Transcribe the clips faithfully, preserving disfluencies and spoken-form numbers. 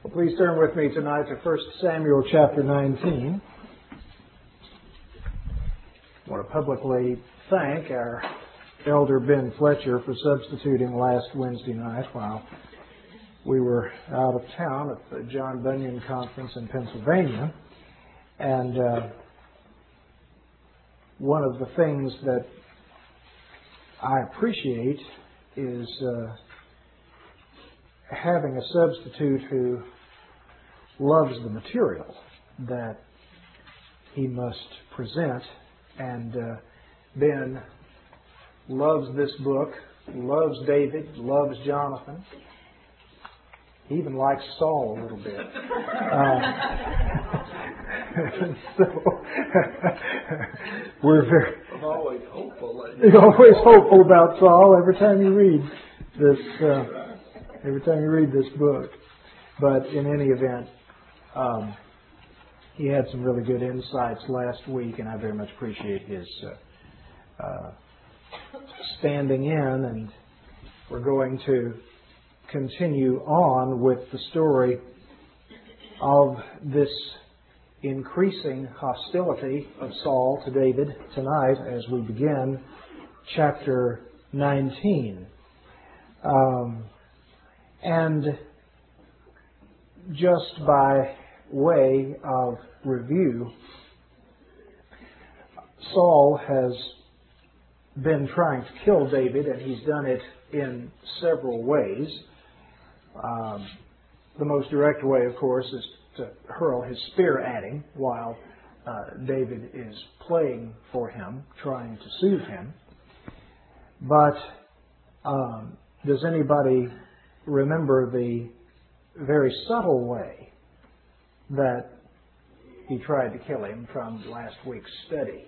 Well, please turn with me tonight to First Samuel chapter nineteen. I want to publicly thank our Elder Ben Fletcher for substituting last Wednesday night while we were out of town at the John Bunyan Conference in Pennsylvania. And uh, one of the things that I appreciate is uh, having a substitute who loves the material that he must present. And uh, Ben loves this book, loves David, loves Jonathan. He even likes Saul a little bit. Uh, so we're very. I'm always hopeful. You're always hopeful about Saul every time you read this. Uh, every time you read this book. But in any event, um, he had some really good insights last week, and I very much appreciate his uh, uh, standing in. And we're going to continue on with the story of this increasing hostility of Saul to David tonight as we begin chapter nineteen. Um, and just by way of review, Saul has been trying to kill David, and he's done it in several ways. Um, the most direct way, of course, is to hurl his spear at him while uh, David is playing for him, trying to soothe him. But um, does anybody remember the very subtle way that he tried to kill him from last week's study?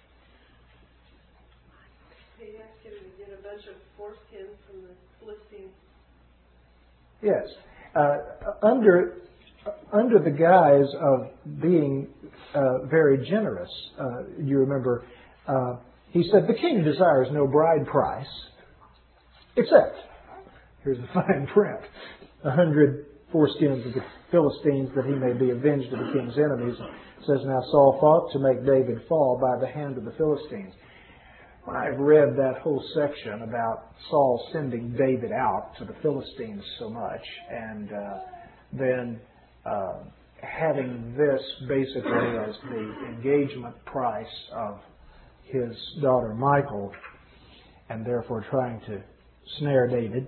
He asked him to get a bunch of foreskins from the Philistines. Yes. Uh, under under the guise of being uh, very generous, uh, you remember, uh, he said, "The king desires no bride price, except," here's the fine print, a hundred foreskins of the Philistines, that he may be avenged of the king's enemies. It says, "Now Saul thought to make David fall by the hand of the Philistines." When I've read that whole section about Saul sending David out to the Philistines so much, and uh, then uh, having this basically as the engagement price of his daughter Michal, and therefore trying to snare David,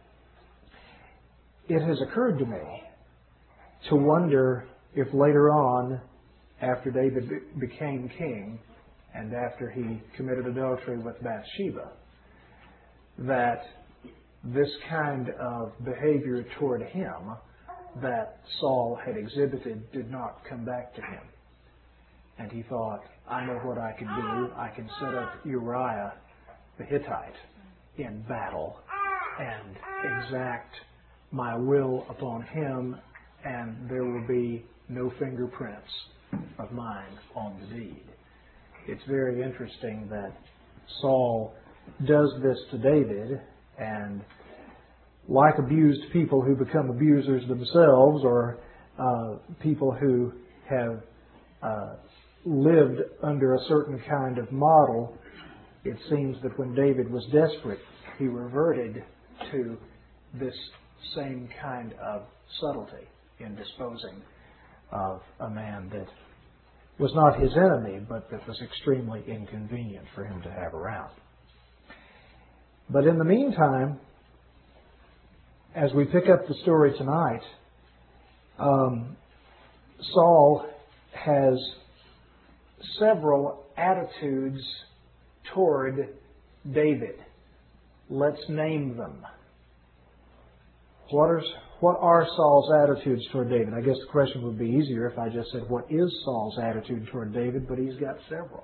it has occurred to me to wonder if later on, after David became king, and after he committed adultery with Bathsheba, that this kind of behavior toward him that Saul had exhibited did not come back to him. And he thought, I know what I can do. I can set up Uriah the Hittite in battle and exact my will upon him, and there will be no fingerprints of mine on the deed. It's very interesting that Saul does this to David, and like abused people who become abusers themselves, or uh, people who have uh, lived under a certain kind of model, it seems that when David was desperate, he reverted to this same kind of subtlety in disposing of a man that was not his enemy, but that was extremely inconvenient for him to have around. But in the meantime, as we pick up the story tonight, um, Saul has several attitudes toward David. Let's name them. What are, what are Saul's attitudes toward David? I guess the question would be easier if I just said, what is Saul's attitude toward David? But he's got several.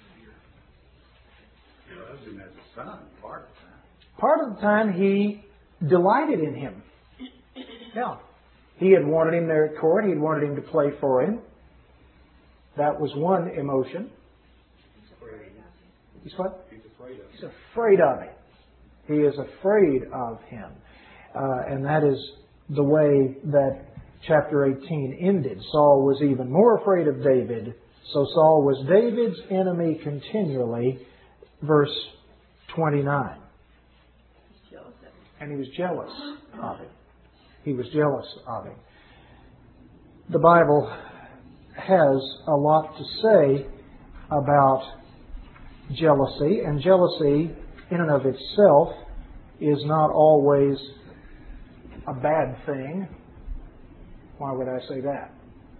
He loves him as a son, part of the time. Part of the time he delighted in him. Yeah. He had wanted him there at court. He had wanted him to play for him. That was one emotion. He's afraid. He's what? He's afraid of him. He's afraid of him. He is afraid of him. Uh, and that is the way that chapter eighteen ended. Saul was even more afraid of David. So Saul was David's enemy continually. Verse twenty-nine. And he was jealous of him. He was jealous of him. The Bible has a lot to say about jealousy, and jealousy in and of itself is not always a bad thing. Why would I say that?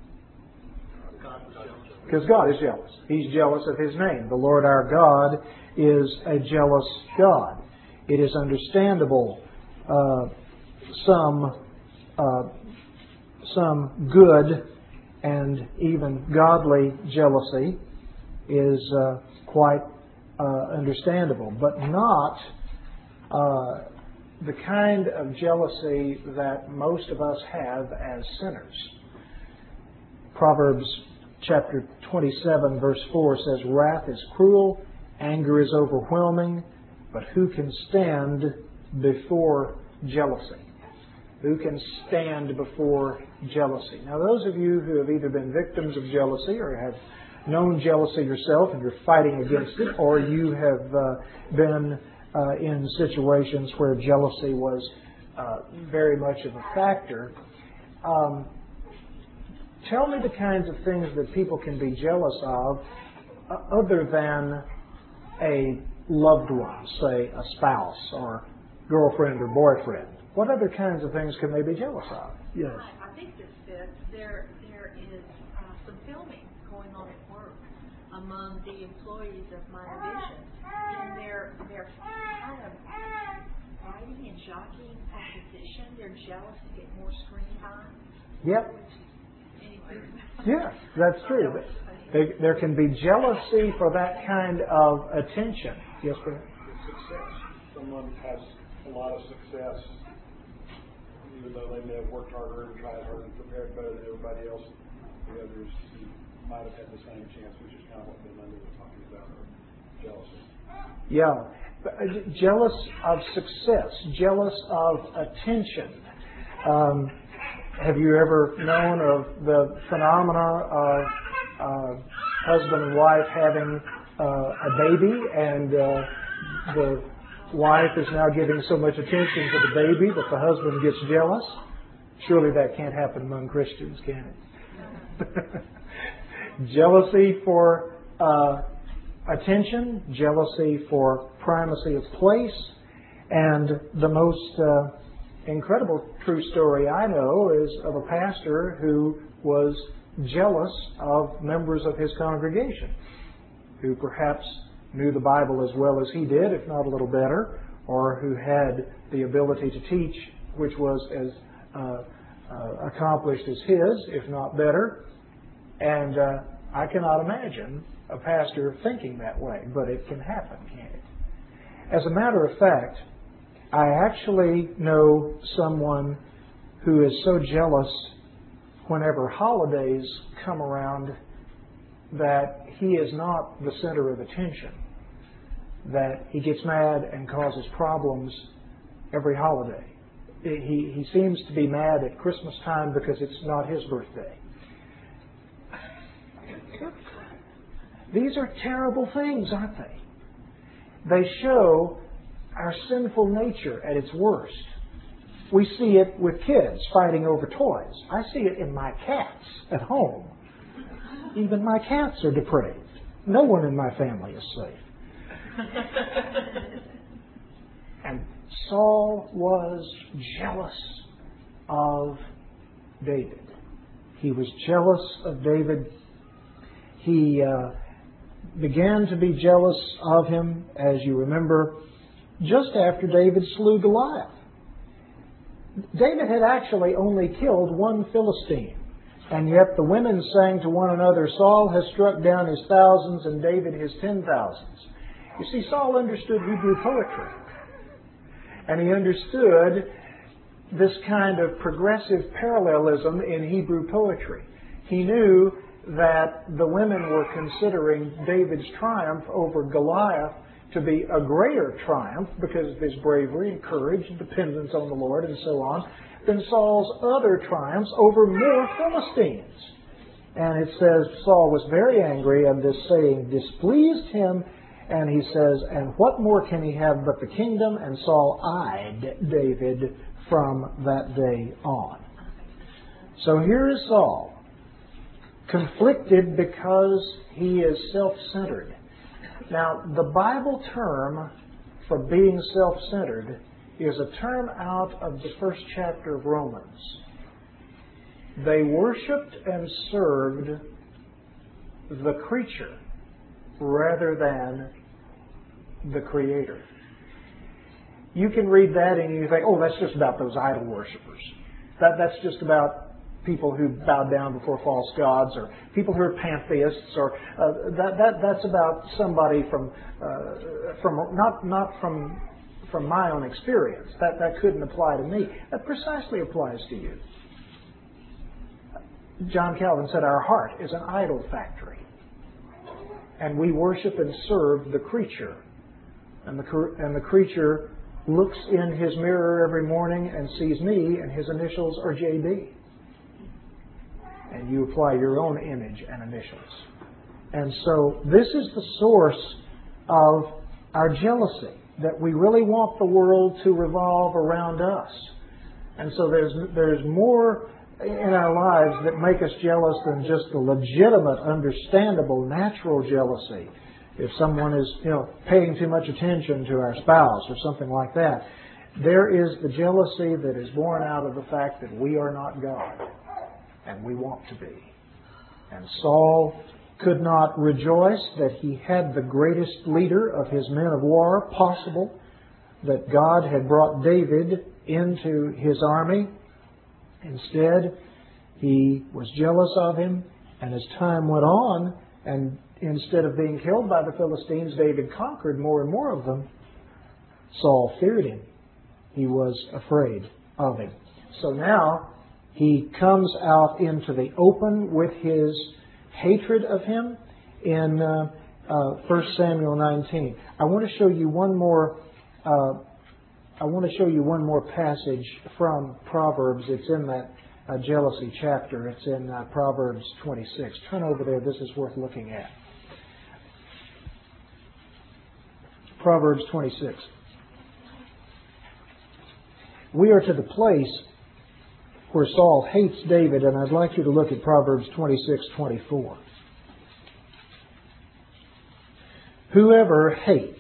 Because God is jealous. He's jealous of His name. The Lord our God is a jealous God. It is understandable uh, some uh, some good and even godly jealousy is uh, quite uh, understandable, but not uh, the kind of jealousy that most of us have as sinners. Proverbs chapter twenty-seven verse four says, "Wrath is cruel, anger is overwhelming, but who can stand before jealousy?" Who can stand before jealousy? Now, those of you who have either been victims of jealousy or have known jealousy yourself and you're fighting against it, or you have uh, been uh, in situations where jealousy was uh, very much of a factor, um, tell me the kinds of things that people can be jealous of uh, other than a loved one, say a spouse or girlfriend or boyfriend. What other kinds of things can they be jealous of? Yes. I, I think this fits. There, there is uh, some filming going on at work among the employees of my division, and they're they're kind of fighting and jockeying for position. They're jealous to get more screen time. Yep. Yes, that's true. They, there can be jealousy for that kind of attention. Yes, sir. Success. Someone has a lot of success, even though they may have worked harder and tried harder and prepared better than everybody else. The others who might have had the same chance, which is kind of what Ben Linda was talking about, or jealousy. Yeah. Jealous of success, jealous of attention. Um, have you ever known of the phenomena of uh, husband and wife having uh, a baby, and uh, the wife is now giving so much attention to the baby that the husband gets jealous? Surely that can't happen among Christians, can it? Jealousy for uh, attention, jealousy for primacy of place, and the most uh, incredible true story I know is of a pastor who was jealous of members of his congregation who perhaps knew the Bible as well as he did, if not a little better, or who had the ability to teach, which was as uh, uh, accomplished as his, if not better. And uh, I cannot imagine a pastor thinking that way, but it can happen, can't it? As a matter of fact, I actually know someone who is so jealous whenever holidays come around that he is not the center of attention, that he gets mad and causes problems every holiday. He, he seems to be mad at Christmas time because it's not his birthday. These are terrible things, aren't they? They show our sinful nature at its worst. We see it with kids fighting over toys. I see it in my cats at home. Even my cats are depraved. No one in my family is safe. And Saul was jealous of David. He was jealous of David. He uh, began to be jealous of him, as you remember, just after David slew Goliath. David had actually only killed one Philistine, and yet the women sang to one another, "Saul has struck down his thousands and David his ten thousands." You see, Saul understood Hebrew poetry, and he understood this kind of progressive parallelism in Hebrew poetry. He knew that the women were considering David's triumph over Goliath to be a greater triumph because of his bravery and courage and dependence on the Lord and so on, than Saul's other triumphs over more Philistines. And it says Saul was very angry, and this saying displeased him. And he says, and what more can he have but the kingdom? And Saul eyed David from that day on. So here is Saul, conflicted because he is self-centered. Now, the Bible term for being self-centered is a term out of the first chapter of Romans. They worshipped and served the creature rather than the Creator. You can read that and you think, oh, that's just about those idol worshippers. That, that's just about people who bow down before false gods, or people who are pantheists, or uh, that, that that's about somebody from uh, from not not from from my own experience. That that couldn't apply to me. That precisely applies to you. John Calvin said, our heart is an idol factory. And we worship and serve the creature. And the, and the creature looks in his mirror every morning and sees me, and his initials are J B. And you apply your own image and initials. And so this is the source of our jealousy, that we really want the world to revolve around us. And so there's there's more in our lives that make us jealous than just the legitimate, understandable, natural jealousy. If someone is, you know, paying too much attention to our spouse or something like that, there is the jealousy that is born out of the fact that we are not God, and we want to be. And Saul could not rejoice that he had the greatest leader of his men of war possible, that God had brought David into his army. Instead, he was jealous of him, and as time went on, and instead of being killed by the Philistines, David conquered more and more of them. Saul feared him. He was afraid of him. So now he comes out into the open with his hatred of him in uh, uh, First Samuel nineteen. I want to show you one more. Uh, I want to show you one more passage from Proverbs. It's in that uh, jealousy chapter. It's in uh, Proverbs twenty-six. Turn over there. This is worth looking at. Proverbs twenty-six. We are to the place where Saul hates David, and I'd like you to look at Proverbs twenty-six twenty-four. Whoever hates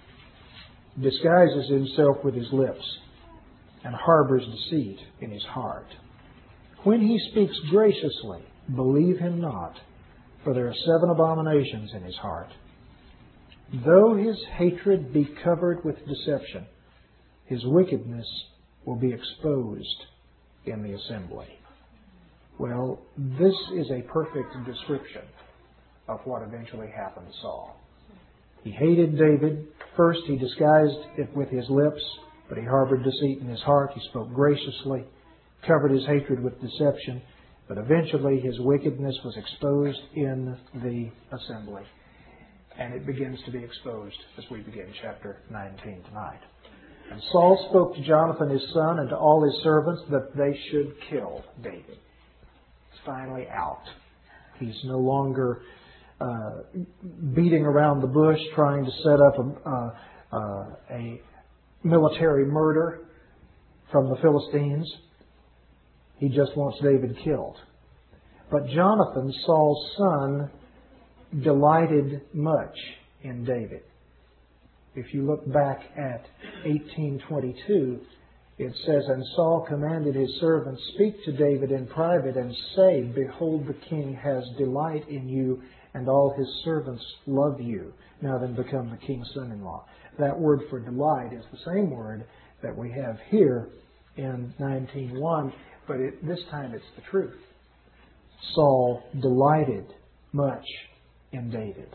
disguises himself with his lips and harbors deceit in his heart. When he speaks graciously, believe him not, for there are seven abominations in his heart. Though his hatred be covered with deception, his wickedness will be exposed in the assembly. Well, this is a perfect description of what eventually happened to Saul. He hated David. First, he disguised it with his lips, but he harbored deceit in his heart. He spoke graciously, covered his hatred with deception, but eventually his wickedness was exposed in the assembly. And it begins to be exposed as we begin chapter nineteen tonight. And Saul spoke to Jonathan his son and to all his servants that they should kill David. It's finally out. He's no longer uh, beating around the bush trying to set up a, uh, uh, a military murder from the Philistines. He just wants David killed. But Jonathan, Saul's son, delighted much in David. If you look back at eighteen twenty-two, it says, And Saul commanded his servants, Speak to David in private, and say, Behold, the king has delight in you, and all his servants love you. Now then become the king's son-in-law. That word for delight is the same word that we have here in nineteen one, but it, this time it's the truth. Saul delighted much in David.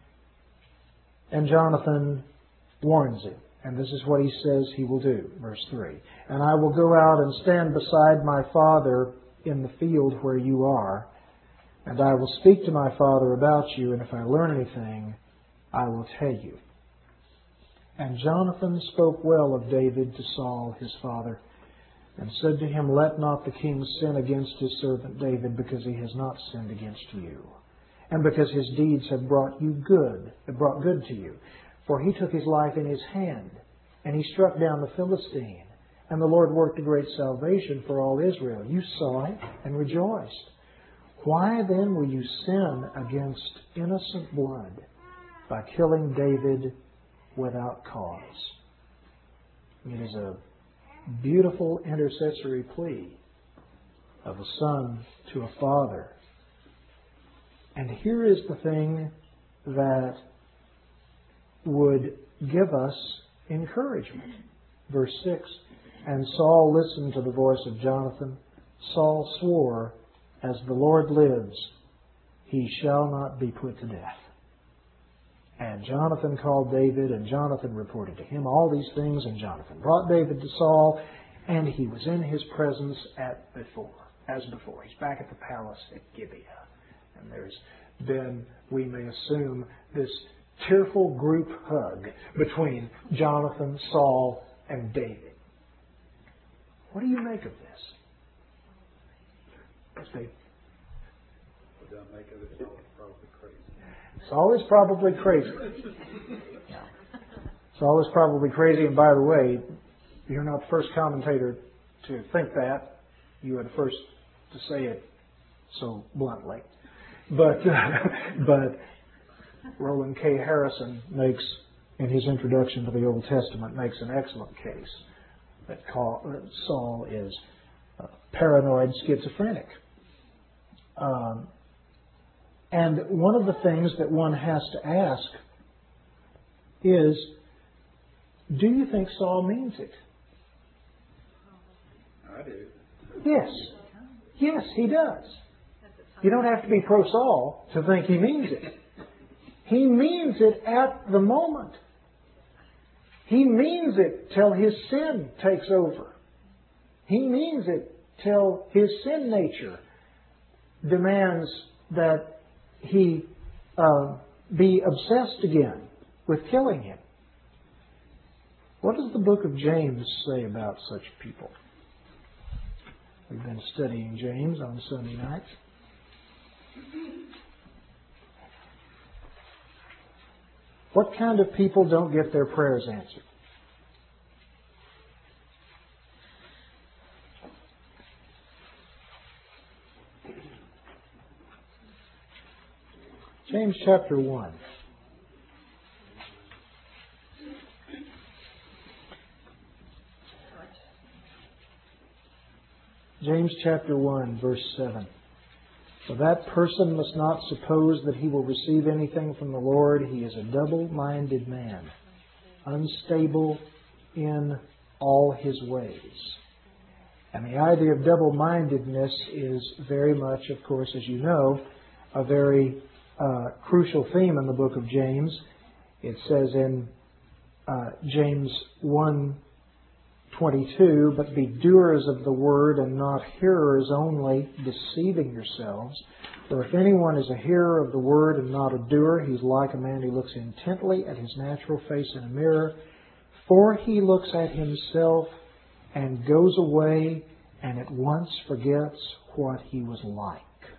And Jonathan warns him. And this is what he says he will do. Verse three. And I will go out and stand beside my father in the field where you are. And I will speak to my father about you. And if I learn anything, I will tell you. And Jonathan spoke well of David to Saul his father. and said to him, Let not the king sin against his servant David, because he has not sinned against you, and because his deeds have brought you good, have brought good to you. For he took his life in his hand, and he struck down the Philistine, and the Lord worked a great salvation for all Israel. You saw it and rejoiced. Why then will you sin against innocent blood by killing David without cause? It is a beautiful intercessory plea of a son to a father. And here is the thing that would give us encouragement. Verse six, And Saul listened to the voice of Jonathan. Saul swore, As the Lord lives, he shall not be put to death. And Jonathan called David, and Jonathan reported to him all these things, and Jonathan brought David to Saul, and he was in his presence at before, as before. He's back at the palace at Gibeah. And there's been, we may assume, this tearful group hug between Jonathan, Saul, and David. What do you make of this? As they What do I make of it? It's probably crazy. Saul is probably crazy. Yeah. Saul is probably crazy, and by the way, you're not the first commentator to think that. You are the first to say it so bluntly. But but Roland K. Harrison makes, in his introduction to the Old Testament, makes an excellent case that Saul is paranoid schizophrenic. Um, and one of the things that one has to ask is, do you think Saul means it? I do. Yes. Yes, he does. You don't have to be pro-Saul to think he means it. He means it at the moment. He means it till his sin takes over. He means it till his sin nature demands that he uh, be obsessed again with killing him. What does the book of James say about such people? We've been studying James on Sunday nights. What kind of people don't get their prayers answered? James chapter one. James chapter one, verse seven. For that person must not suppose that he will receive anything from the Lord. He is a double-minded man, unstable in all his ways. And the idea of double-mindedness is very much, of course, as you know, a very uh, crucial theme in the book of James. It says in uh, James one twenty-two, but be doers of the word and not hearers only, deceiving yourselves. For if anyone is a hearer of the word and not a doer, he's like a man who looks intently at his natural face in a mirror. For he looks at himself and goes away and at once forgets what he was like.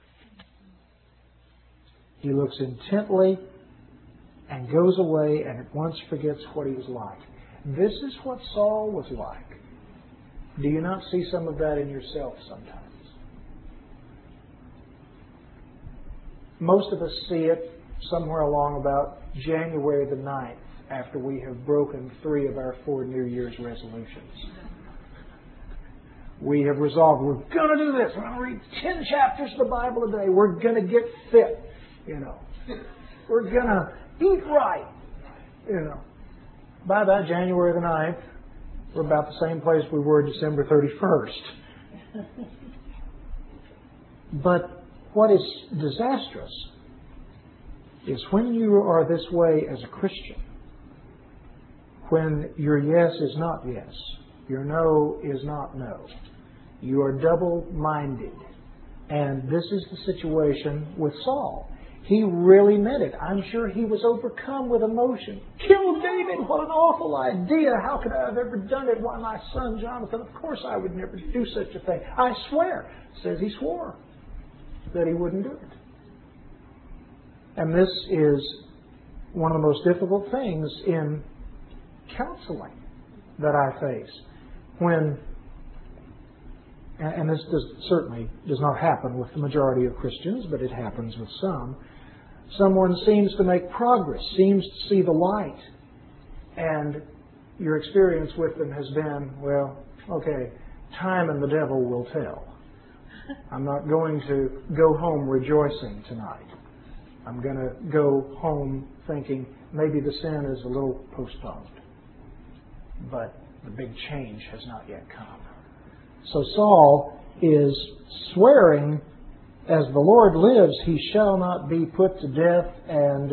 He looks intently and goes away and at once forgets what he was like. This is what Saul was like. Do you not see some of that in yourself sometimes? Most of us see it somewhere along about January the ninth, after we have broken three of our four New Year's resolutions. We have resolved, we're going to do this. We're going to read ten chapters of the Bible a day. We're going to get fit, you know. We're going to eat right, you know. By about January the ninth, we're about the same place we were December thirty-first. But what is disastrous is when you are this way as a Christian, when your yes is not yes, your no is not no, you are double-minded. And this is the situation with Saul. he really meant it. I'm sure he was overcome with emotion. Kill David? What an awful idea. How could I have ever done it? Why, my son Jonathan, of course I would never do such a thing. I swear. Says he swore that he wouldn't do it. And this is one of the most difficult things in counseling that I face. When, and this does, certainly does not happen with the majority of Christians, but it happens with some. Someone seems to make progress, seems to see the light, and your experience with them has been, well, okay, time and the devil will tell. I'm not going to go home rejoicing tonight. I'm going to go home thinking maybe the sin is a little postponed. But the big change has not yet come. So Saul is swearing, as the Lord lives, he shall not be put to death. And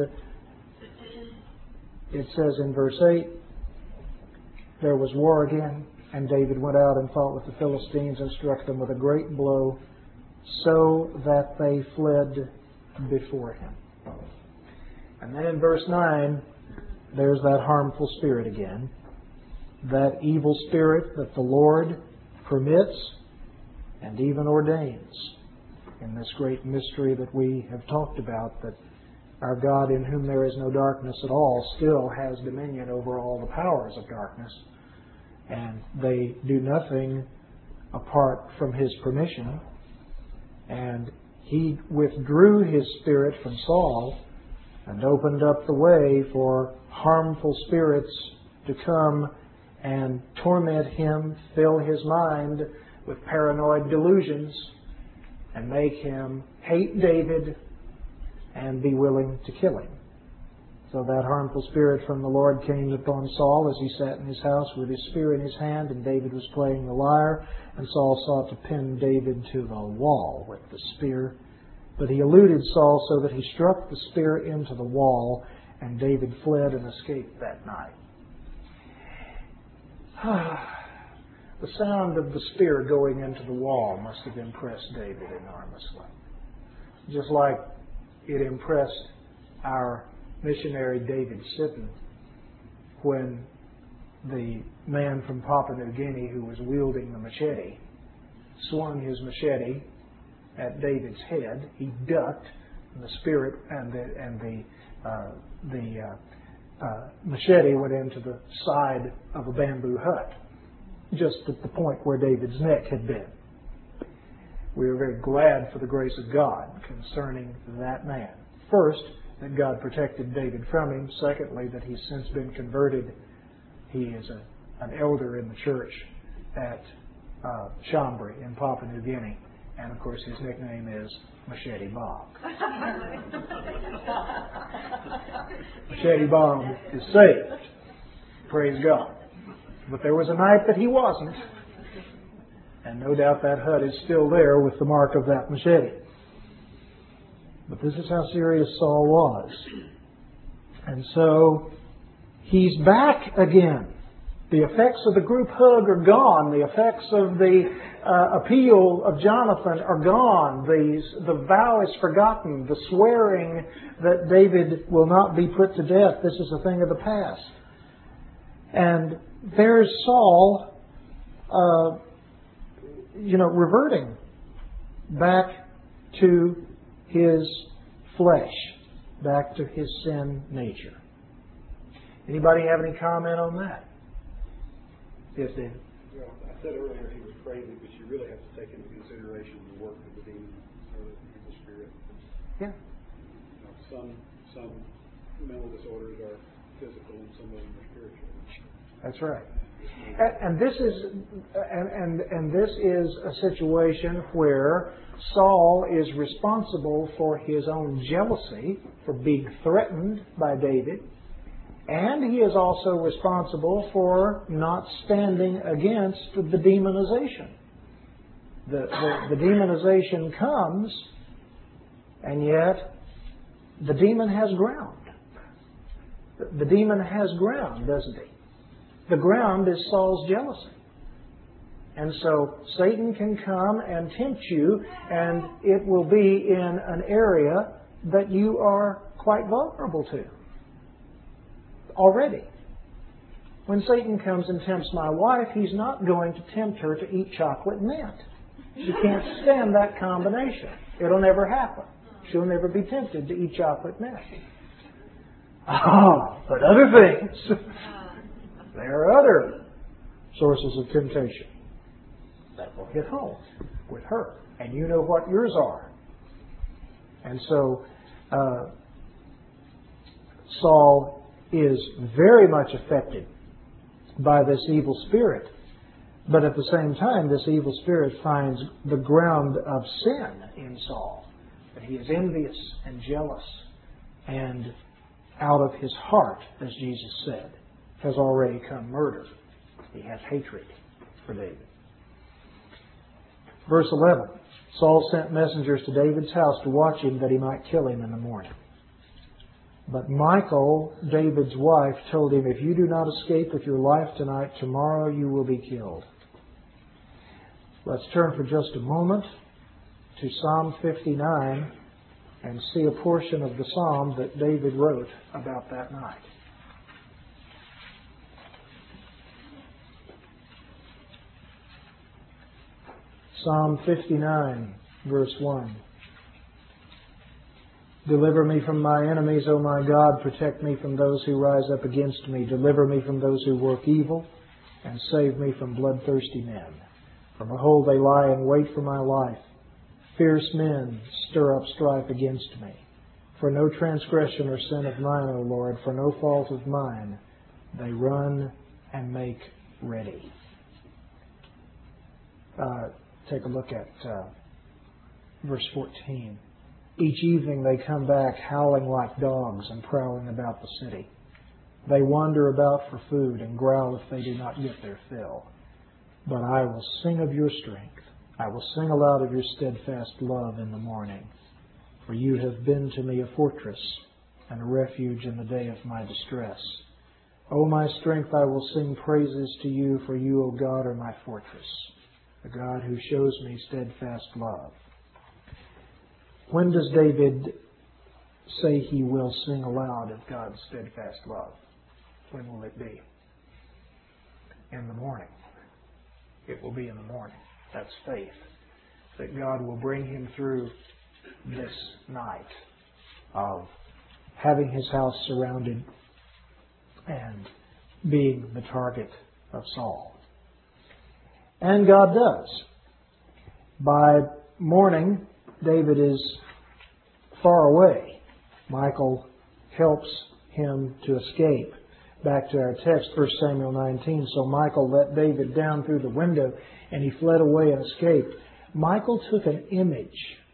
it says in verse eight, there was war again, and David went out and fought with the Philistines and struck them with a great blow, so that they fled before him. And then in verse nine, there's that harmful spirit again. That evil spirit that the Lord permits and even ordains in this great mystery that we have talked about, that our God, in whom there is no darkness at all, still has dominion over all the powers of darkness. And they do nothing apart from His permission. And He withdrew His Spirit from Saul and opened up the way for harmful spirits to come and torment him, fill his mind with paranoid delusions, and make him hate David and be willing to kill him. So that harmful spirit from the Lord came upon Saul as he sat in his house with his spear in his hand, and David was playing the lyre, and Saul sought to pin David to the wall with the spear. But he eluded Saul so that he struck the spear into the wall, and David fled and escaped that night. The sound of the spear going into the wall must have impressed David enormously. Just like it impressed our missionary David Sitton when the man from Papua New Guinea who was wielding the machete swung his machete at David's head. He ducked, and the spirit and the and the uh, the uh, uh, machete went into the side of a bamboo hut, just at the point where David's neck had been. We are very glad for the grace of God concerning that man. First, that God protected David from him. Secondly, that he's since been converted. He is a, an elder in the church at uh, Chambry in Papua New Guinea. And, of course, his nickname is Machete Bob. Machete Bob is saved. Praise God. But there was a night that he wasn't. And no doubt that hut is still there with the mark of that machete. But this is how serious Saul was. And so he's back again. The effects of the group hug are gone. The effects of the uh, appeal of Jonathan are gone. The, the vow is forgotten. The swearing that David will not be put to death, this is a thing of the past. And there's Saul, uh, you know, reverting back to his flesh, back to his sin nature. Anybody have any comment on that? Yes, Dan. Well, I said earlier he was crazy, but you really have to take into consideration the work of the demon or the evil spirit. Yeah. You know, some some mental disorders are physical, and some of them are spiritual. That's right. And, and this is and, and and this is a situation where Saul is responsible for his own jealousy, for being threatened by David. And he is also responsible for not standing against the demonization. The, the, the demonization comes, and yet the demon has ground. The, the demon has ground, doesn't he? The ground is Saul's jealousy. And so Satan can come and tempt you, and it will be in an area that you are quite vulnerable to already. When Satan comes and tempts my wife, he's not going to tempt her to eat chocolate mint. She can't stand that combination. It'll never happen. She'll never be tempted to eat chocolate mint. Ah, but other things. There are other sources of temptation that will hit home with her. And you know what yours are. And so, uh, Saul is very much affected by this evil spirit. But at the same time, this evil spirit finds the ground of sin in Saul. That he is envious and jealous, and out of his heart, as Jesus said, has already come murder. He has hatred for David. Verse eleven, Saul sent messengers to David's house to watch him that he might kill him in the morning. But Michal, David's wife, told him, if you do not escape with your life tonight, tomorrow you will be killed. Let's turn for just a moment to Psalm fifty-nine and see a portion of the psalm that David wrote about that night. Psalm fifty-nine, verse one. Deliver me from my enemies, O my God. Protect me from those who rise up against me. Deliver me from those who work evil, and save me from bloodthirsty men. For behold, they lie in wait for my life. Fierce men stir up strife against me. For no transgression or sin of mine, O Lord, for no fault of mine, they run and make ready. Uh, take a look at uh, verse fourteen. Each evening they come back howling like dogs and prowling about the city. They wander about for food and growl if they do not get their fill. But I will sing of your strength. I will sing aloud of your steadfast love in the morning. For you have been to me a fortress and a refuge in the day of my distress. O my strength, I will sing praises to you, for you, O God, are my fortress, the God who shows me steadfast love. When does David say he will sing aloud of God's steadfast love? When will it be? In the morning. It will be in the morning. That's faith. That God will bring him through this night of having his house surrounded and being the target of Saul. And God does. By morning, David is far away. Michal helps him to escape. Back to our text, First Samuel nineteen. So Michal let David down through the window, and he fled away and escaped. Michal took an image.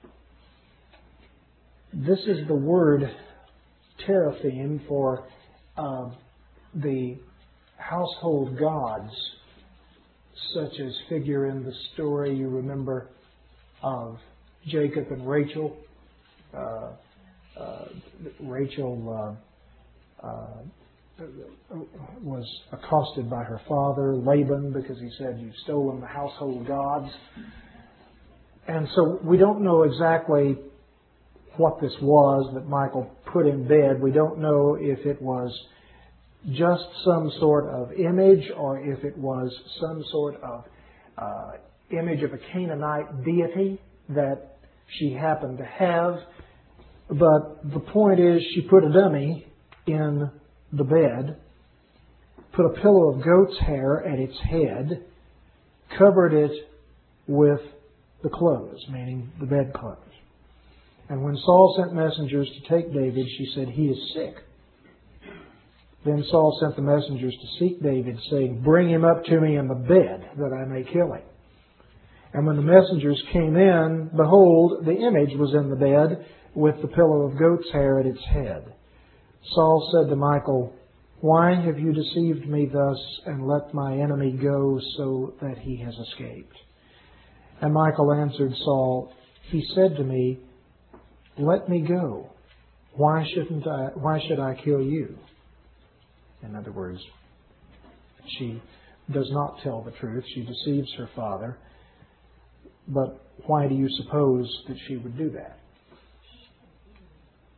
This is the word teraphim for uh, the household gods, such as figure in the story you remember of Jacob and Rachel. Uh, uh, Rachel uh, uh, was accosted by her father, Laban, because he said, you've stolen the household gods. And so we don't know exactly what this was that Michal put in bed. We don't know if it was just some sort of image or if it was some sort of uh, image of a Canaanite deity that she happened to have. But the point is, she put a dummy in the bed, put a pillow of goat's hair at its head, covered it with the clothes, meaning the bedclothes. And when Saul sent messengers to take David, she said, he is sick. Then Saul sent the messengers to seek David, saying, bring him up to me in the bed, that I may kill him. And when the messengers came in, behold, the image was in the bed, with the pillow of goat's hair at its head. Saul said to Michal, why have you deceived me thus, and let my enemy go so that he has escaped? And Michal answered Saul, he said to me, let me go. Why shouldn't I, why should I kill you? In other words, she does not tell the truth. She deceives her father. But why do you suppose that she would do that?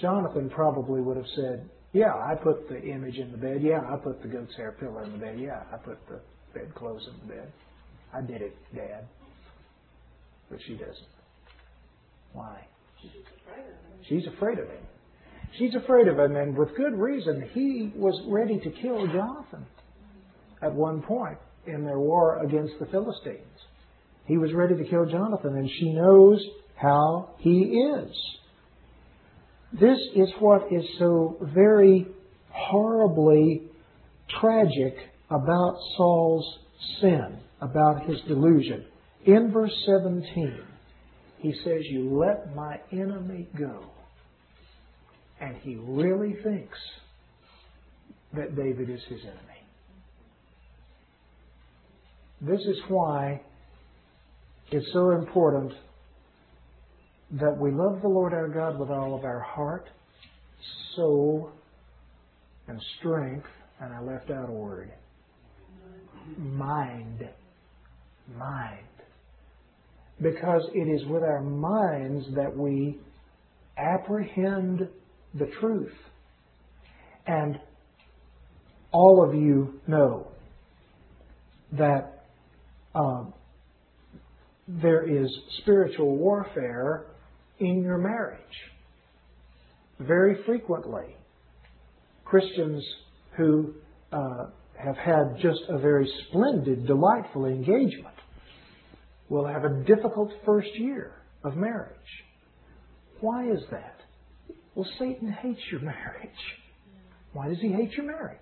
Jonathan probably would have said, yeah, I put the image in the bed. Yeah, I put the goat's hair pillow in the bed. Yeah, I put the bedclothes in the bed. I did it, Dad. But she doesn't. Why? She's afraid of him. She's afraid of him, and with good reason. He was ready to kill Jonathan at one point in their war against the Philistines. He was ready to kill Jonathan, and she knows how he is. This is what is so very horribly tragic about Saul's sin, about his delusion. In verse seventeen, he says, you let my enemy go. And he really thinks that David is his enemy. This is why it's so important that we love the Lord our God with all of our heart, soul, and strength, and I left out a word. Mind. Mind. Because it is with our minds that we apprehend the truth. And all of you know that um, there is spiritual warfare in your marriage. Very frequently, Christians who uh, have had just a very splendid, delightful engagement will have a difficult first year of marriage. Why is that? Well, Satan hates your marriage. Why does he hate your marriage?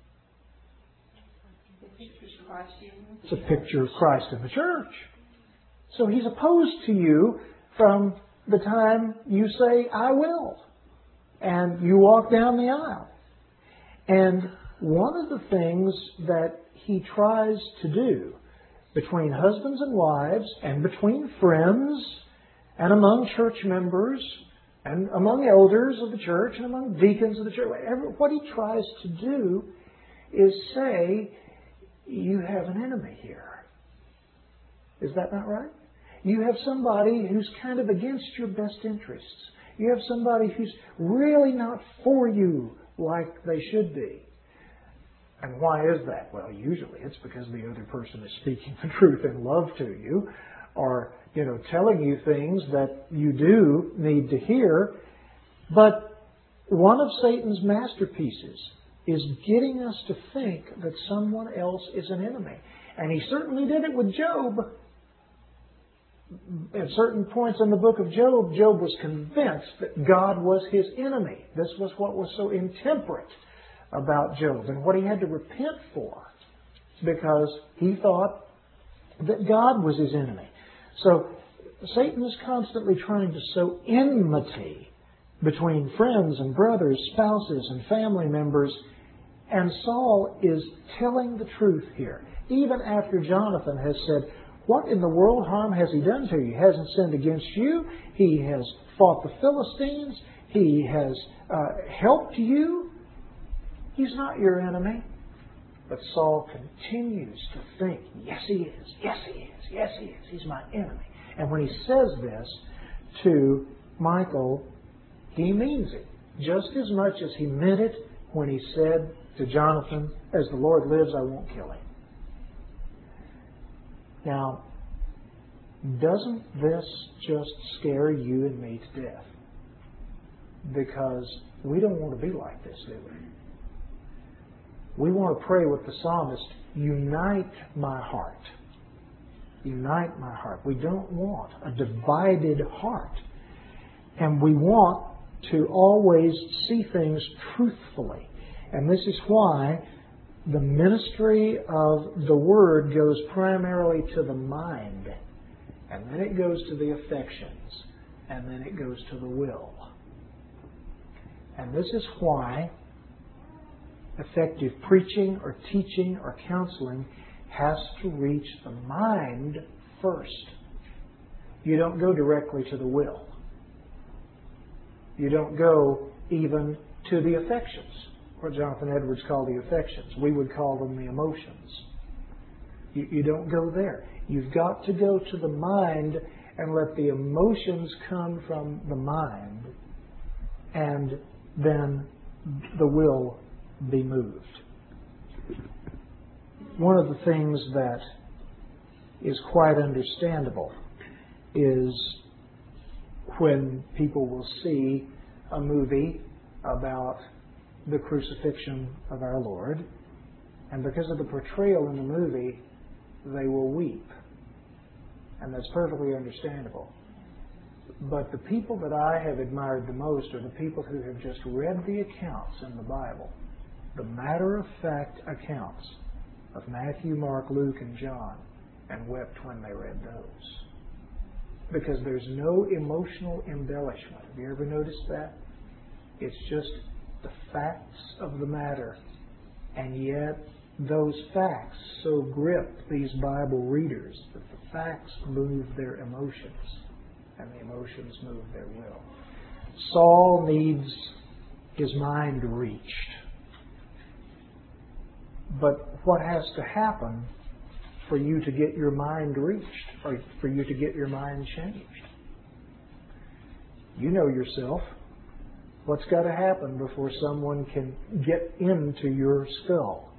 It's a picture of Christ in the church. So he's opposed to you from the time you say, I will, and you walk down the aisle. And one of the things that he tries to do between husbands and wives, and between friends, and among church members, and among elders of the church, and among deacons of the church, what he tries to do is say, you have an enemy here. Is that not right? You have somebody who's kind of against your best interests. You have somebody who's really not for you like they should be. And why is that? Well, usually it's because the other person is speaking the truth in love to you, or, you know, telling you things that you do need to hear. But one of Satan's masterpieces is getting us to think that someone else is an enemy. And he certainly did it with Job. At certain points in the book of Job, Job was convinced that God was his enemy. This was what was so intemperate about Job and what he had to repent for, because he thought that God was his enemy. So Satan is constantly trying to sow enmity between friends and brothers, spouses and family members. And Saul is telling the truth here. Even after Jonathan has said, what in the world harm has he done to you? He hasn't sinned against you. He has fought the Philistines. He has uh, helped you. He's not your enemy. But Saul continues to think, yes he is, yes he is, yes he is. He's my enemy. And when he says this to Michal, he means it just as much as he meant it when he said to Jonathan, as the Lord lives, I won't kill him. Now, doesn't this just scare you and me to death? Because we don't want to be like this, do we? We want to pray with the psalmist, unite my heart. Unite my heart. We don't want a divided heart. And we want to always see things truthfully. And this is why the ministry of the Word goes primarily to the mind, and then it goes to the affections, and then it goes to the will. And this is why effective preaching or teaching or counseling has to reach the mind first. You don't go directly to the will. You don't go even to the affections, what Jonathan Edwards called the affections. We would call them the emotions. You, you don't go there. You've got to go to the mind and let the emotions come from the mind, and then the will be moved. One of the things that is quite understandable is when people will see a movie about the crucifixion of our Lord, and because of the portrayal in the movie, they will weep. And that's perfectly understandable. But the people that I have admired the most are the people who have just read the accounts in the Bible, the matter-of-fact accounts of Matthew, Mark, Luke, and John, and wept when they read those. Because there's no emotional embellishment. Have you ever noticed that? It's just the facts of the matter. And yet, those facts so grip these Bible readers that the facts move their emotions, and the emotions move their will. Saul needs his mind reached. But what has to happen for you to get your mind reached, or for you to get your mind changed? You know yourself. What's got to happen before someone can get into your skull?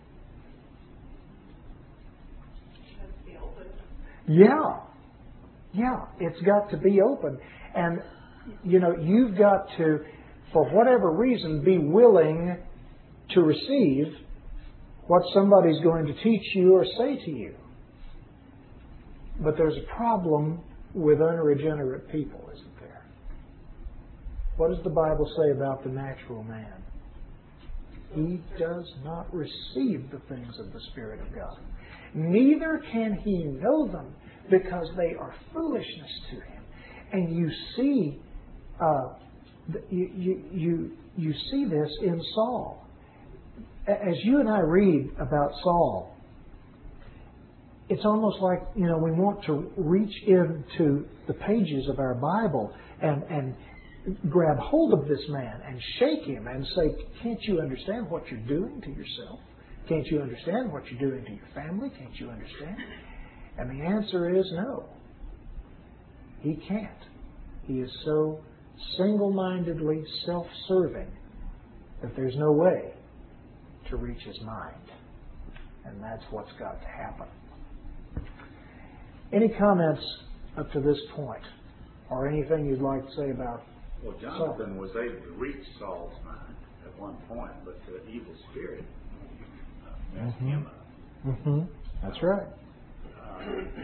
Yeah. Yeah, it's got to be open. And, you know, you've got to, for whatever reason, be willing to receive what somebody's going to teach you or say to you. But there's a problem with unregenerate people, isn't there? What does the Bible say about the natural man? He does not receive the things of the Spirit of God. Neither can he know them, because they are foolishness to him. And you see, uh, you, you, you, you see this in Saul. As you and I read about Saul, it's almost like, you know, we want to reach into the pages of our Bible and, and grab hold of this man and shake him and say, can't you understand what you're doing to yourself? Can't you understand what you're doing to your family? Can't you understand? And the answer is no. He can't. He is so single-mindedly self-serving that there's no way to reach his mind. And that's what's got to happen. Any comments up to this point? Or anything you'd like to say about Well, Jonathan was able to reach Saul's mind at one point, but the evil spirit uh, messed Mm-hmm. him up. Mm-hmm. That's right. Uh,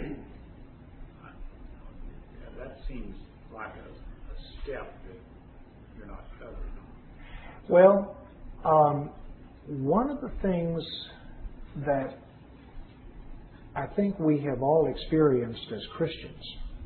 that seems like a, a step that you're not covered on. Well, um, one of the things that I think we have all experienced as Christians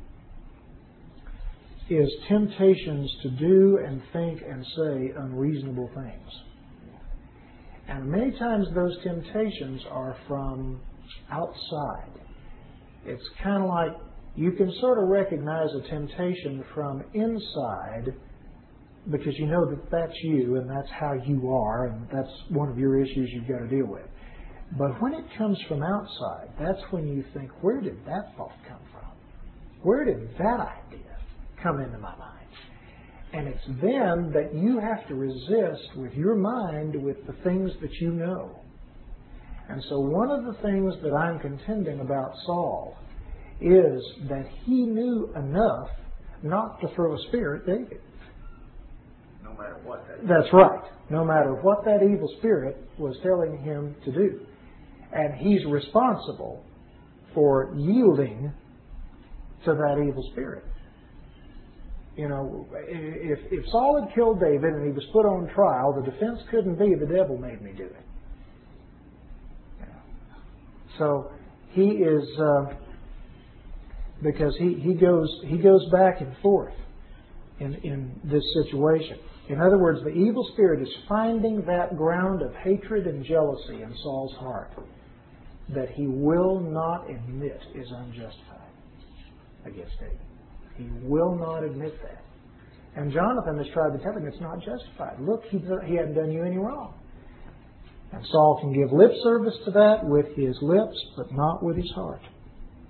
is temptations to do and think and say unreasonable things. And many times those temptations are from outside. It's kind of like you can sort of recognize a temptation from inside because you know that that's you and that's how you are and that's one of your issues you've got to deal with. But when it comes from outside, that's when you think, where did that thought come from? Where did that idea come into my mind? And it's then that you have to resist with your mind with the things that you know. And so one of the things that I'm contending about Saul is that he knew enough not to throw a spear at David. No matter what that is. That's right. No matter what that evil spirit was telling him to do. And he's responsible for yielding to that evil spirit. You know, if, if Saul had killed David and he was put on trial, the defense couldn't be, the devil made me do it. You know. So he is, uh, because he, he goes he goes back and forth in, in this situation. In other words, the evil spirit is finding that ground of hatred and jealousy in Saul's heart that he will not admit is unjustified against David. He will not admit that. And Jonathan has tried to tell him it's not justified. Look, he, he hadn't done you any wrong. And Saul can give lip service to that with his lips, but not with his heart.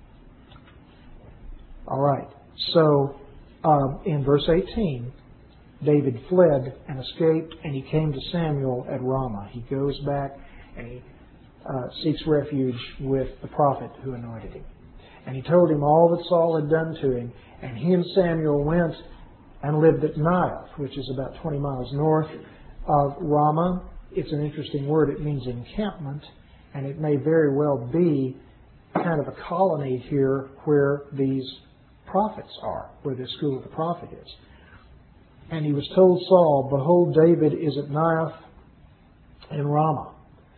All right. So, um, in verse eighteen, David fled and escaped, and he came to Samuel at Ramah. He goes back and he uh, seeks refuge with the prophet who anointed him. And he told him all that Saul had done to him. And he and Samuel went and lived at Naioth, which is about twenty miles north of Ramah. It's an interesting word. It means encampment. And it may very well be kind of a colony here where these prophets are, where this school of the prophet is. And he was told Saul, behold, David is at Naioth in Ramah.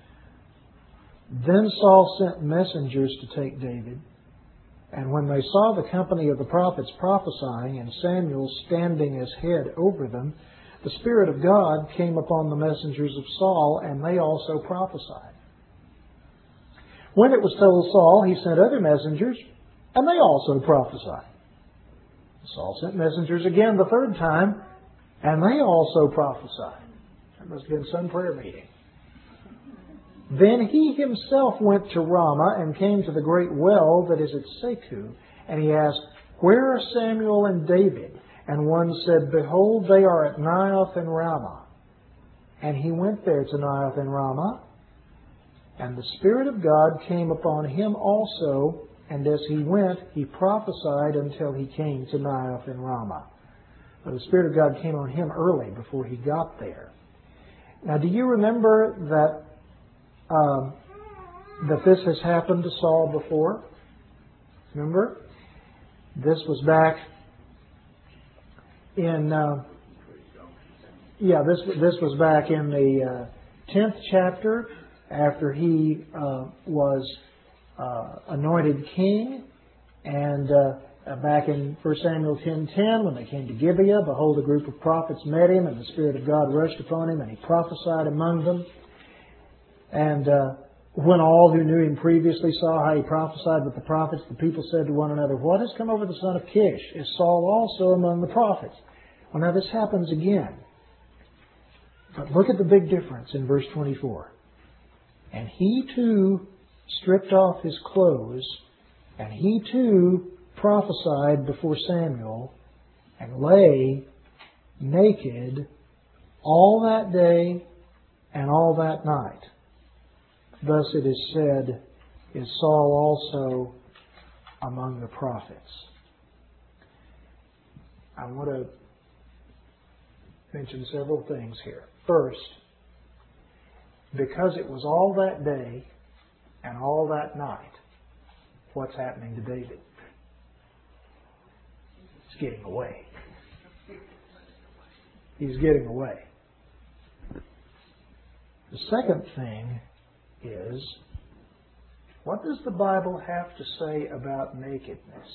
Then Saul sent messengers to take David. And when they saw the company of the prophets prophesying and Samuel standing as head over them, the Spirit of God came upon the messengers of Saul, and they also prophesied. When it was told Saul, he sent other messengers, and they also prophesied. Saul sent messengers again the third time, and they also prophesied. There must have been some prayer meeting. Then he himself went to Ramah and came to the great well that is at Seku, and he asked, where are Samuel and David? And one said, behold, they are at Naioth in Ramah. And he went there to Naioth in Ramah, and the Spirit of God came upon him also, and as he went, he prophesied until he came to Naioth in Ramah. But the Spirit of God came on him early before he got there. Now, do you remember that Um, that this has happened to Saul before? Remember? This was back in, uh, yeah, this this was back in the uh, tenth chapter after he uh, was uh, anointed king, and uh, back in First Samuel ten ten when they came to Gibeah, behold, a group of prophets met him, and the Spirit of God rushed upon him, and he prophesied among them. And uh, when all who knew him previously saw how he prophesied with the prophets, the people said to one another, what has come over the son of Kish? Is Saul also among the prophets? Well, now this happens again. But look at the big difference in verse twenty-four. And he too stripped off his clothes, and he too prophesied before Samuel, and lay naked all that day and all that night. Thus it is said, is Saul also among the prophets? I want to mention several things here. First, because it was all that day and all that night, what's happening to David? He's getting away. He's getting away. The second thing is, what does the Bible have to say about nakedness?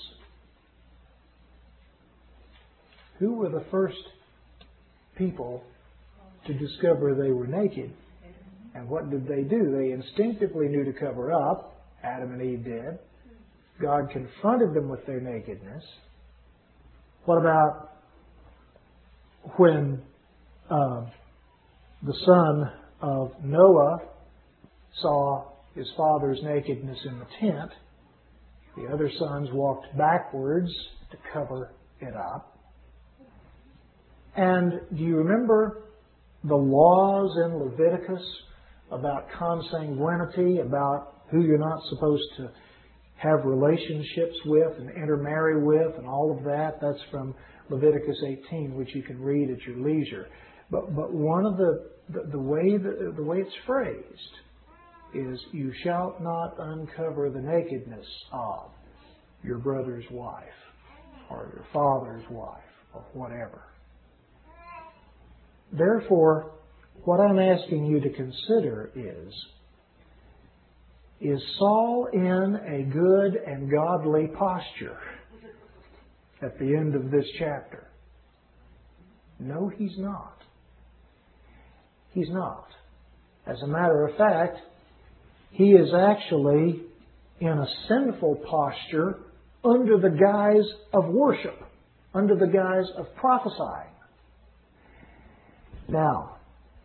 Who were the first people to discover they were naked? And what did they do? They instinctively knew to cover up. Adam and Eve did. God confronted them with their nakedness. What about when uh, the son of Noah saw his father's nakedness in the tent? The other sons walked backwards to cover it up. And do you remember the laws in Leviticus about consanguinity, about who you're not supposed to have relationships with and intermarry with and all of that? That's from Leviticus eighteen, which you can read at your leisure. But but one of the the, the way the, the way it's phrased is, you shall not uncover the nakedness of your brother's wife or your father's wife or whatever. Therefore, what I'm asking you to consider is, is Saul in a good and godly posture at the end of this chapter? No, he's not. He's not. As a matter of fact, he is actually in a sinful posture under the guise of worship, under the guise of prophesying. Now,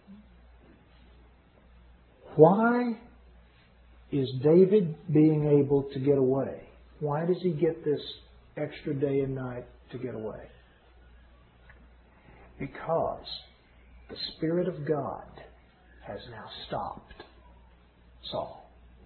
why is David being able to get away? Why does he get this extra day and night to get away? Because the Spirit of God has now stopped Saul.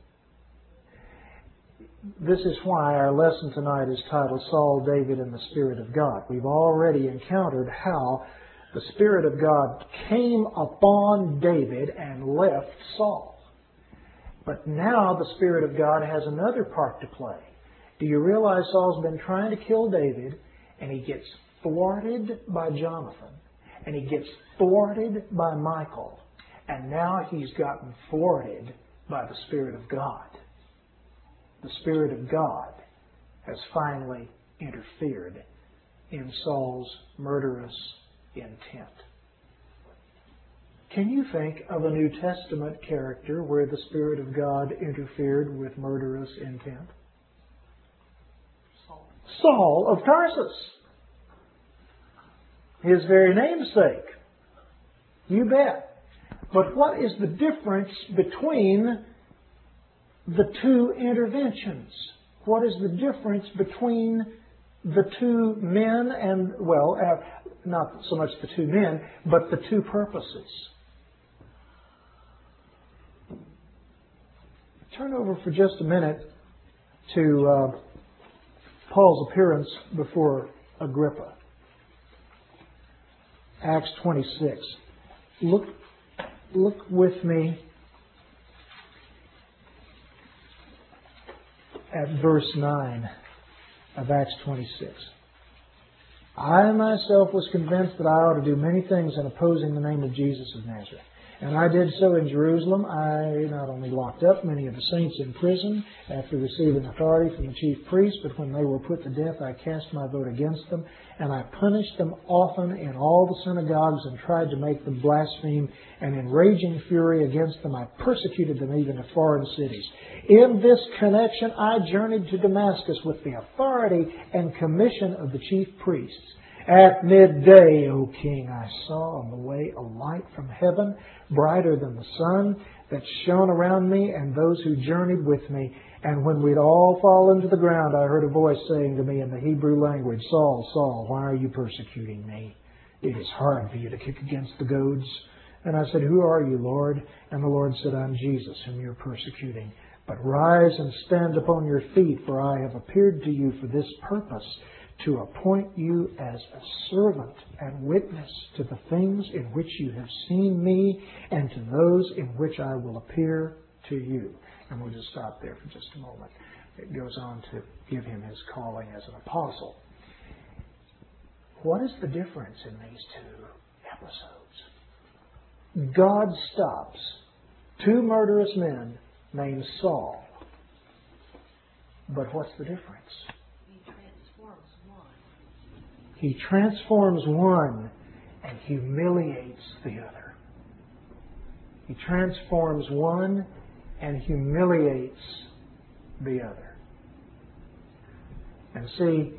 This is why our lesson tonight is titled Saul, David, and the Spirit of God. We've already encountered how the Spirit of God came upon David and left Saul. But now the Spirit of God has another part to play. Do you realize Saul's been trying to kill David, and he gets thwarted by Jonathan, and he gets thwarted by Michal, and now he's gotten thwarted by the Spirit of God. The Spirit of God has finally interfered in Saul's murderous intent. Can you think of a New Testament character where the Spirit of God interfered with murderous intent? Saul, Saul of Tarsus. His very namesake. You bet. But what is the difference between the two interventions? What is the difference between the two men and, well, uh, not so much the two men, but the two purposes? Turn over for just a minute to uh, Paul's appearance before Agrippa. Acts twenty-six. Look, look with me at verse nine of Acts twenty-six. I myself was convinced that I ought to do many things in opposing the name of Jesus of Nazareth. And I did so in Jerusalem. I not only locked up many of the saints in prison after receiving authority from the chief priests, but when they were put to death, I cast my vote against them. And I punished them often in all the synagogues and tried to make them blaspheme. And in raging fury against them, I persecuted them even to foreign cities. In this connection, I journeyed to Damascus with the authority and commission of the chief priests. At midday, O king, I saw on the way a light from heaven, brighter than the sun, that shone around me and those who journeyed with me. And when we'd all fallen to the ground, I heard a voice saying to me in the Hebrew language, Saul, Saul, why are you persecuting me? It is hard for you to kick against the goads. And I said, who are you, Lord? And the Lord said, I'm Jesus, whom you're persecuting. But rise and stand upon your feet, for I have appeared to you for this purpose, to appoint you as a servant and witness to the things in which you have seen me and to those in which I will appear to you. And we'll just stop there for just a moment. It goes on to give him his calling as an apostle. What is the difference in these two episodes? God stops two murderous men named Saul. But what's the difference? He transforms one and humiliates the other. He transforms one and humiliates the other. And see,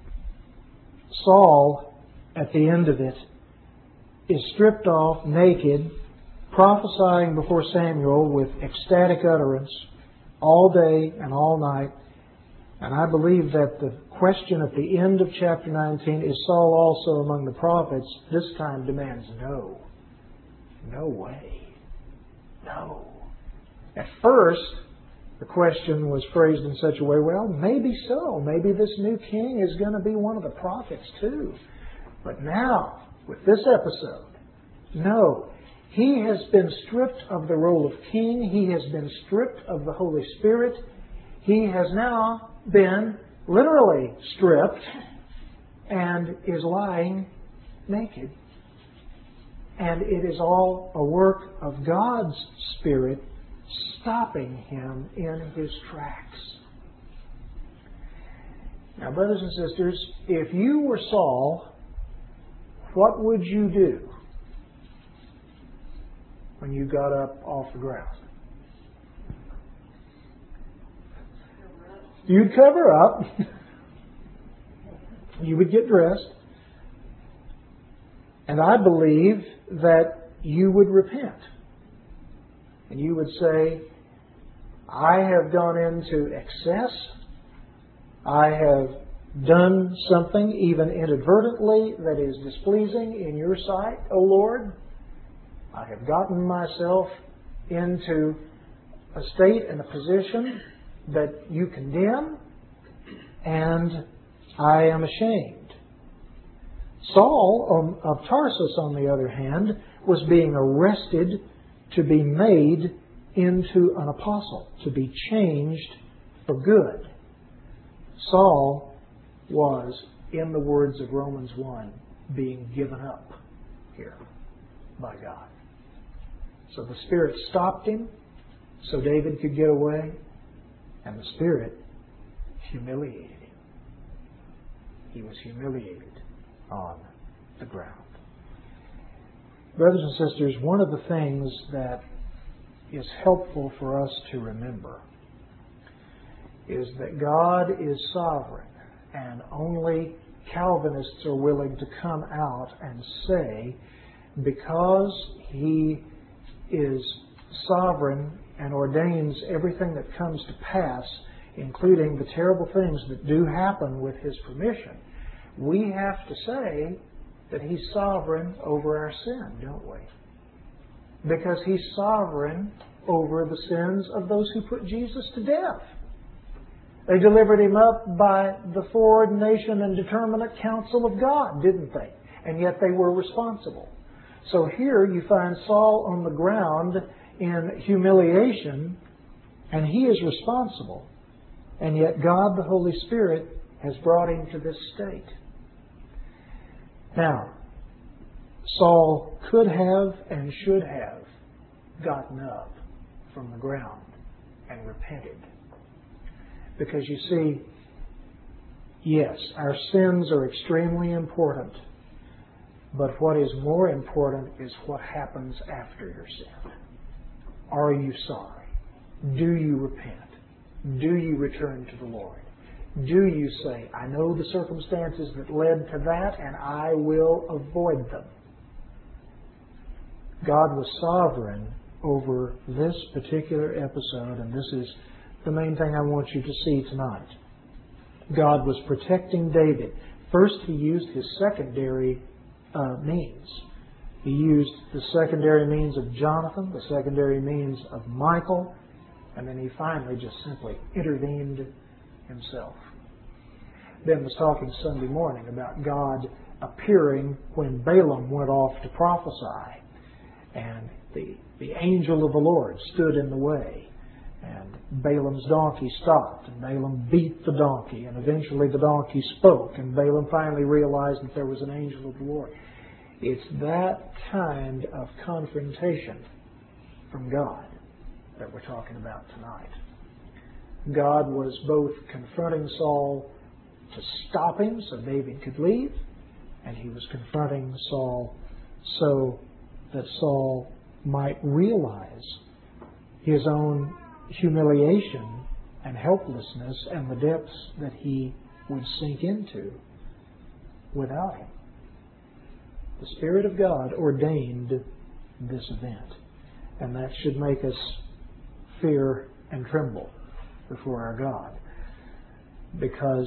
Saul, at the end of it, is stripped off naked, prophesying before Samuel with ecstatic utterance all day and all night. And I believe that the question at the end of chapter nineteen, is Saul also among the prophets, this time demands no. No way. No. At first, the question was phrased in such a way, well, maybe so. Maybe this new king is going to be one of the prophets too. But now, with this episode, no. He has been stripped of the role of king. He has been stripped of the Holy Spirit. He has now been literally stripped and is lying naked. And it is all a work of God's Spirit stopping him in his tracks. Now, brothers and sisters, if you were Saul, what would you do when you got up off the ground? You'd cover up. You would get dressed. And I believe that you would repent. And you would say, I have gone into excess. I have done something, even inadvertently, that is displeasing in your sight, O Lord. I have gotten myself into a state and a position that you condemn, and I am ashamed. Saul of Tarsus, on the other hand, was being arrested to be made into an apostle, to be changed for good. Saul was, in the words of Romans one, being given up here by God. So the Spirit stopped him so David could get away, and the Spirit humiliated him. He was humiliated on the ground. Brothers and sisters, one of the things that is helpful for us to remember is that God is sovereign, and only Calvinists are willing to come out and say, because He is sovereign and ordains everything that comes to pass, including the terrible things that do happen with His permission, we have to say that He's sovereign over our sin, don't we? Because He's sovereign over the sins of those who put Jesus to death. They delivered Him up by the foreordination and determinate counsel of God, didn't they? And yet they were responsible. So here you find Saul on the ground in humiliation, and he is responsible. And yet God, the Holy Spirit, has brought him to this state. Now, Saul could have and should have gotten up from the ground and repented. Because you see, yes, our sins are extremely important. But what is more important is what happens after your sin. Are you sorry? Do you repent? Do you return to the Lord? Do you say, I know the circumstances that led to that, and I will avoid them? God was sovereign over this particular episode, and this is the main thing I want you to see tonight. God was protecting David. First, He used His secondary uh, means. He used the secondary means of Jonathan, the secondary means of Michal, and then He finally just simply intervened Himself. Ben was talking Sunday morning about God appearing when Balaam went off to prophesy, and the, the angel of the Lord stood in the way. And Balaam's donkey stopped, and Balaam beat the donkey, and eventually the donkey spoke, and Balaam finally realized that there was an angel of the Lord. It's that kind of confrontation from God that we're talking about tonight. God was both confronting Saul to stop him so David could leave, and He was confronting Saul so that Saul might realize his own humiliation and helplessness and the depths that he would sink into without Him. The Spirit of God ordained this event, and that should make us fear and tremble before our God, because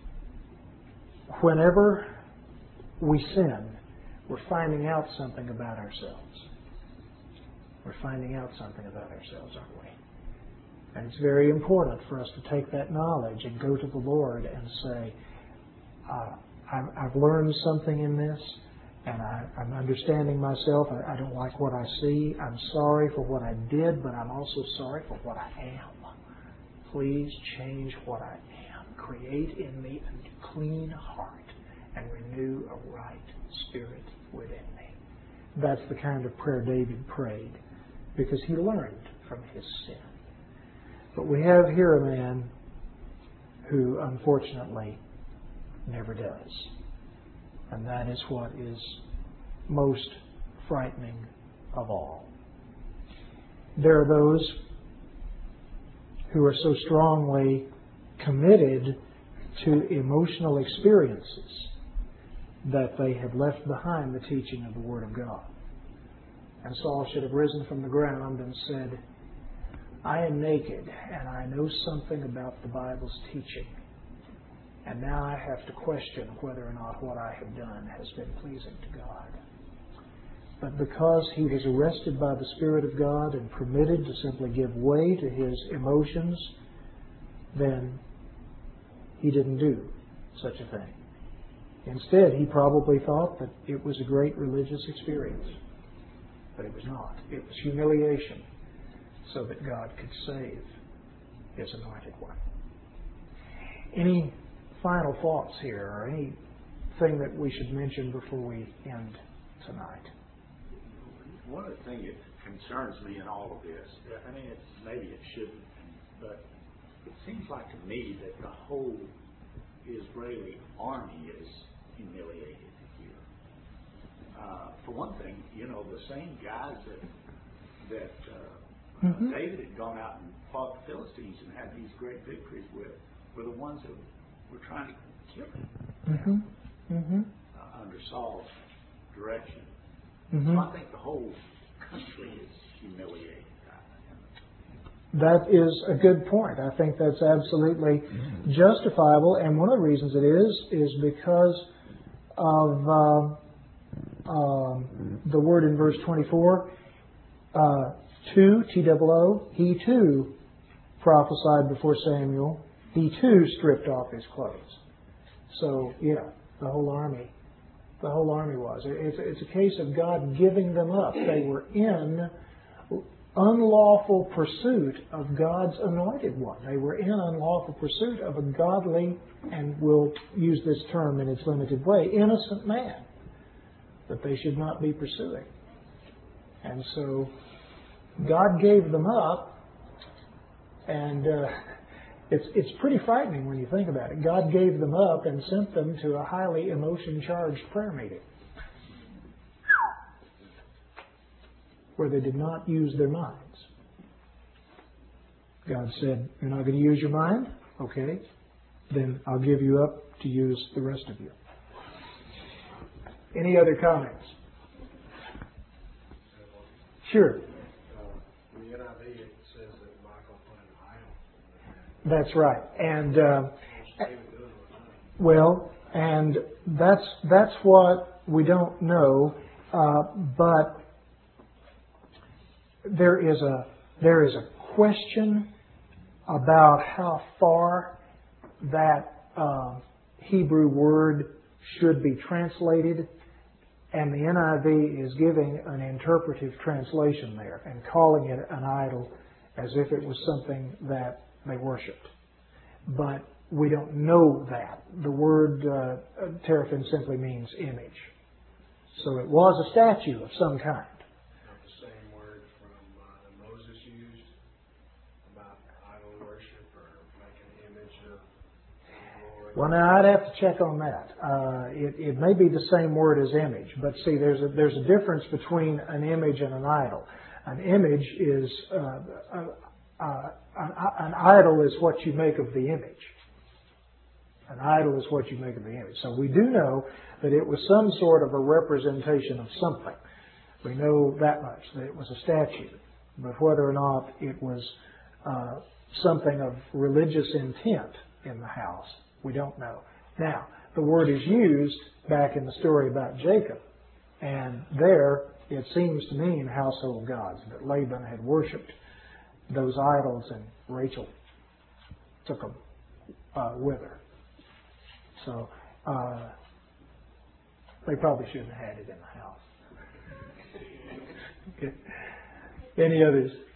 whenever we sin, we're finding out something about ourselves. We're finding out something about ourselves, aren't we? And it's very important for us to take that knowledge and go to the Lord and say, uh, I've, I've learned something in this, and I, I'm understanding myself. I, I don't like what I see. I'm sorry for what I did, but I'm also sorry for what I am. Please change what I am. Create in me a clean heart and renew a right spirit within me. That's the kind of prayer David prayed, because he learned from his sin. But we have here a man who, unfortunately, never does. And that is what is most frightening of all. There are those who are so strongly committed to emotional experiences that they have left behind the teaching of the Word of God. And Saul should have risen from the ground and said, I am naked, and I know something about the Bible's teaching. and now I have to question whether or not what I have done has been pleasing to God. But because he was arrested by the Spirit of God and permitted to simply give way to his emotions, then he didn't do such a thing. Instead, he probably thought that it was a great religious experience. But it was not. It was humiliation so that God could save his anointed one. Any final thoughts here, or anything that we should mention before we end tonight? One of the things that concerns me in all of this, I mean, it's, maybe it shouldn't, but it seems like to me that the whole Israeli army is humiliated here. Uh, for one thing, you know, the same guys that that uh, mm-hmm. David had gone out and fought the Philistines and had these great victories with were the ones that were trying to kill him mm-hmm. Mm-hmm. Uh, under Saul's direction. Mm-hmm. So I think the whole country is humiliated. That is a good point. I think that's absolutely justifiable, and one of the reasons it is is because of uh, uh, the word in verse twenty-four. Uh, two, T O O, he too prophesied before Samuel. He too stripped off his clothes. So, yeah, the whole army, the whole army was. It's, it's a case of God giving them up. They were in unlawful pursuit of God's anointed one. They were in unlawful pursuit of a godly, and we'll use this term in its limited way, innocent man that they should not be pursuing. And so God gave them up, and uh, it's it's pretty frightening when you think about it. God gave them up and sent them to a highly emotion-charged prayer meeting where they did not use their minds. God said, you're not going to use your mind? Okay. Then I'll give you up to use the rest of you. Any other comments? Sure. Uh, in the N I V it says that Michael put an idol. That's right. And, uh, well, and that's, that's what we don't know, uh, but There is a there is a question about how far that uh, Hebrew word should be translated, and the N I V is giving an interpretive translation there and calling it an idol as if it was something that they worshipped. But we don't know that. The word uh, teraphim simply means image. So it was a statue of some kind. Well, now I'd have to check on that. Uh, it, it may be the same word as image, but see, there's a, there's a difference between an image and an idol. An image is uh, uh, uh, an, an idol is what you make of the image. An idol is what you make of the image. So we do know that it was some sort of a representation of something. We know that much, that it was a statue. But whether or not it was uh, something of religious intent in the house, we don't know. Now, the word is used back in the story about Jacob. And there, it seems to mean household gods, that Laban had worshipped those idols and Rachel took them uh, with her. So, uh, they probably shouldn't have had it in the house. Okay. Any others?